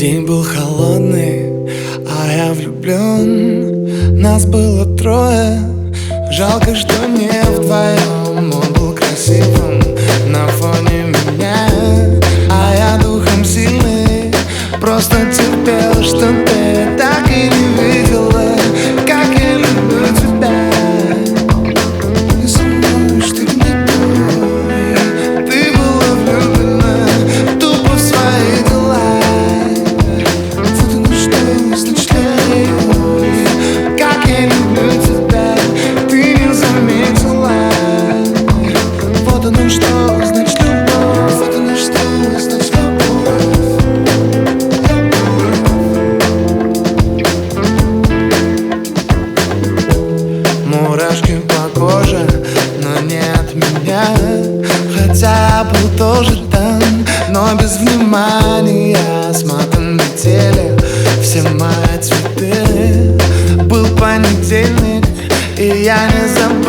День был холодный, а я влюблен. Нас было трое, жалко, что не вдвоем. Он был красивым на фоне меня, а я духом сильный, просто терпел, что ты так и не видела, как я люблю тебя. И со мной, чтоб не той, ты была влюблена тупо в свои дела. Вот оно что, значит любовь, как я люблю тебя, ты не заметила. Вот оно что, значит любовь, вот оно что, значит любовь. Мурашки по коже, но не от меня, хотя был тоже там, но без внимания. Смотрим летели все мои цветы. Был понедельник, и я не забыл